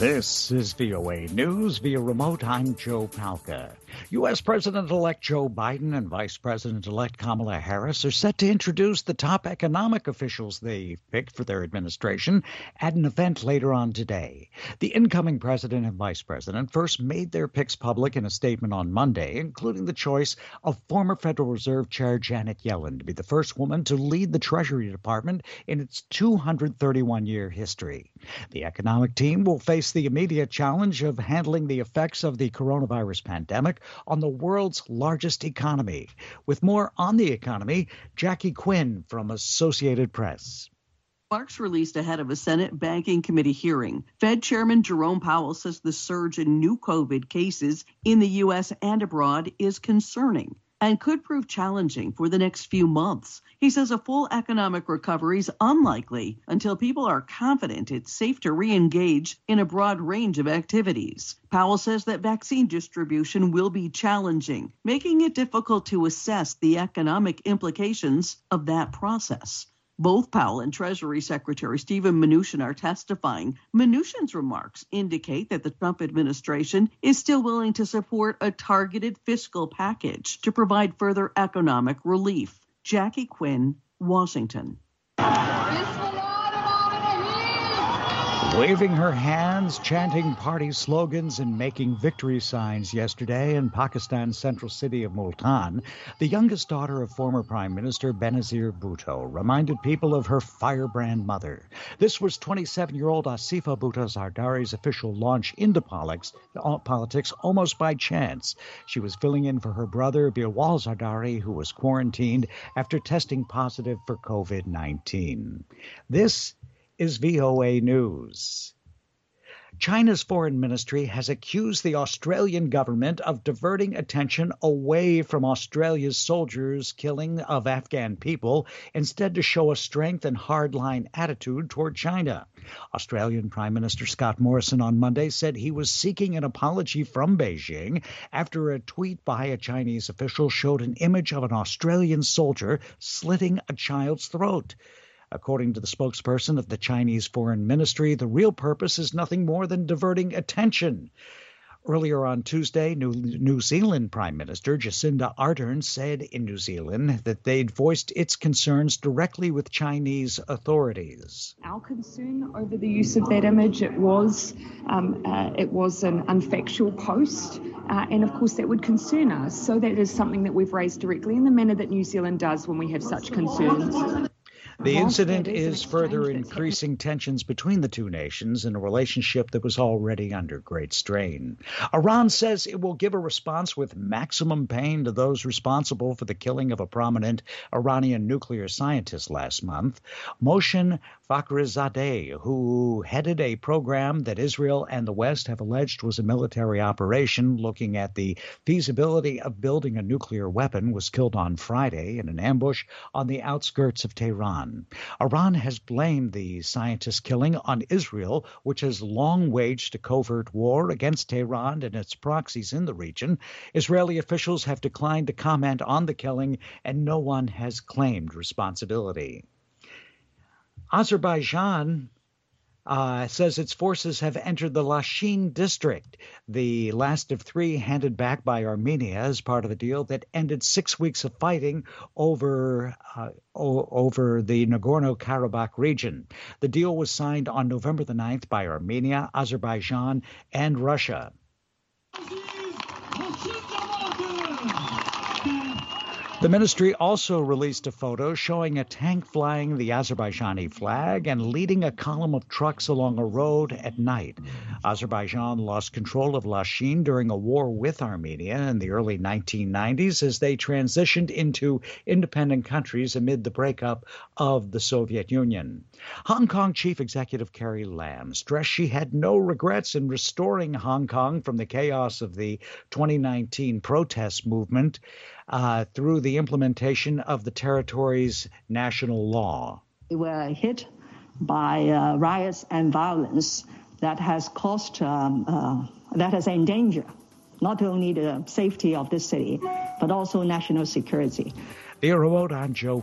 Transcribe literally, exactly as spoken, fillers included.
This is V O A News. Via remote, I'm Joe Palca. U S. President-elect Joe Biden and Vice President-elect Kamala Harris are set to introduce the top economic officials they picked for their administration at an event later on today. The incoming president and vice president first made their picks public in a statement on Monday, including the choice of former Federal Reserve Chair Janet Yellen to be the first woman to lead the Treasury Department in its two hundred thirty-one year history. The economic team will face the immediate challenge of handling the effects of the coronavirus pandemic on the world's largest economy. With more on the economy, Jackie Quinn from Associated Press. Remarks released ahead of a Senate Banking Committee hearing. Fed Chairman Jerome Powell says the surge in new COVID cases in the U S and abroad is concerning and could prove challenging for the next few months. He says a full economic recovery is unlikely until people are confident it's safe to re-engage in a broad range of activities. Powell says that vaccine distribution will be challenging, making it difficult to assess the economic implications of that process. Both Powell and Treasury Secretary Steven Mnuchin are testifying. Mnuchin's remarks indicate that the Trump administration is still willing to support a targeted fiscal package to provide further economic relief. Jackie Quinn, Washington. Waving her hands, chanting party slogans, and making victory signs yesterday in Pakistan's central city of Multan, the youngest daughter of former Prime Minister Benazir Bhutto reminded people of her firebrand mother. This was twenty-seven-year-old Asifa Bhutto Zardari's official launch into politics, politics almost by chance. She was filling in for her brother, Bilwal Zardari, who was quarantined after testing positive for COVID nineteen. This is V O A News. China's foreign ministry has accused the Australian government of diverting attention away from Australia's soldiers' killing of Afghan people, instead to show a strength and hardline attitude toward China. Australian Prime Minister Scott Morrison on Monday said he was seeking an apology from Beijing after a tweet by a Chinese official showed an image of an Australian soldier slitting a child's throat. According to the spokesperson of the Chinese Foreign Ministry, the real purpose is nothing more than diverting attention. Earlier on Tuesday, New, New Zealand Prime Minister Jacinda Ardern said in New Zealand that they'd voiced its concerns directly with Chinese authorities. Our concern over the use of that image, it was, um, uh, it was an unfactual post, uh, and of course that would concern us. So that is something that we've raised directly in the manner that New Zealand does when we have such concerns. The incident is further increasing tensions between the two nations in a relationship that was already under great strain. Iran says it will give a response with maximum pain to those responsible for the killing of a prominent Iranian nuclear scientist last month, Mohsen Fakhrizadeh, who headed a program that Israel and the West have alleged was a military operation looking at the feasibility of building a nuclear weapon, was killed on Friday in an ambush on the outskirts of Tehran. Iran has blamed the scientist's killing on Israel, which has long waged a covert war against Tehran and its proxies in the region. Israeli officials have declined to comment on the killing, and no one has claimed responsibility. Azerbaijan Uh, says its forces have entered the Lashin district, the last of three handed back by Armenia as part of a deal that ended six weeks of fighting over uh, o- over the Nagorno-Karabakh region. The deal was signed on November the ninth by Armenia, Azerbaijan, and Russia. The ministry also released a photo showing a tank flying the Azerbaijani flag and leading a column of trucks along a road at night. Azerbaijan lost control of Lashin during a war with Armenia in the early nineteen nineties as they transitioned into independent countries amid the breakup of the Soviet Union. Hong Kong Chief Executive Carrie Lam stressed she had no regrets in restoring Hong Kong from the chaos of the twenty nineteen protest movement Uh, through the implementation of the territory's national law. We were hit by uh, riots and violence that has caused, um, uh, that has endangered not only the safety of this city, but also national security. The remote, I'm Joe